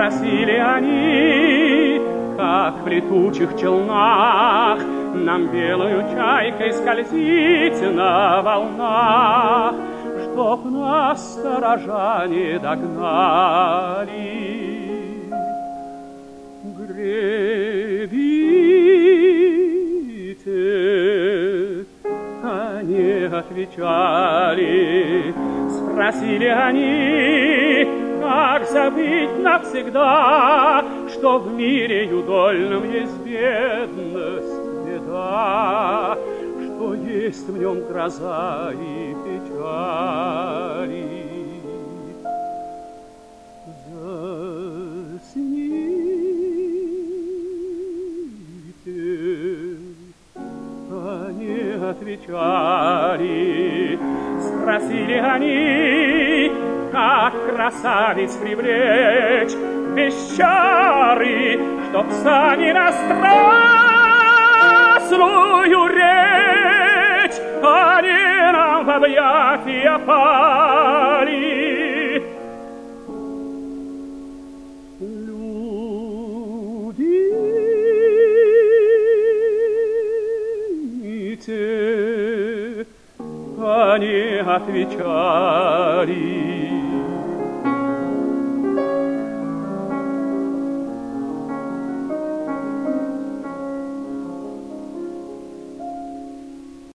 Спросили они, как в летучих челнах нам белую чайкой скользить на волнах, чтоб нас сторожа не догнали. Гребите, они отвечали. Спросили они, как забыть навсегда, что в мире юдольном есть бедность, беда, что есть в нем гроза и печали. Засните, они отвечали. Спросили они, как красавиц привлечь без чары, чтоб сани на страстную речь они нам в объятия пали. Люди, они отвечали.